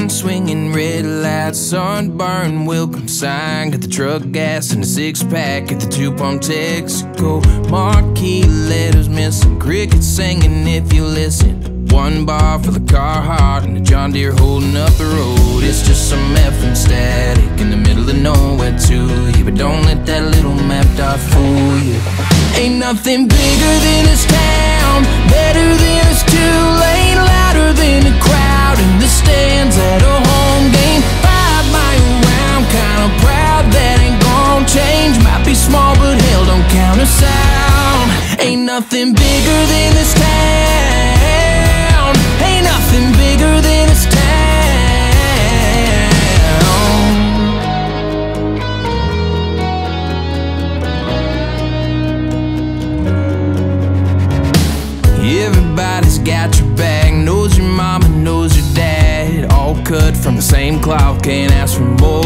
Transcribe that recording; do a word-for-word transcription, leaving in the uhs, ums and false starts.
swinging, red lights, sunburn, welcome sign. Got the truck gas and a six pack at the two pump Texaco. Marquee letters missing, crickets singing if you listen. One bar for the Carhartt and the John Deere holding up the road. It's just some effing static in the middle of nowhere to you, but don't let that little map dot fool you. Ain't nothing bigger than this town, better than this two-lane, louder than a crowd in the stands at a home game. Five mile round, kinda proud that ain't gon' change. Might be small but hell don't count us out. Ain't nothing bigger than this town, ain't nothing bigger than this town. Everybody's got your back, knows your mama, knows your dad. All cut from the same cloth, can't ask for more.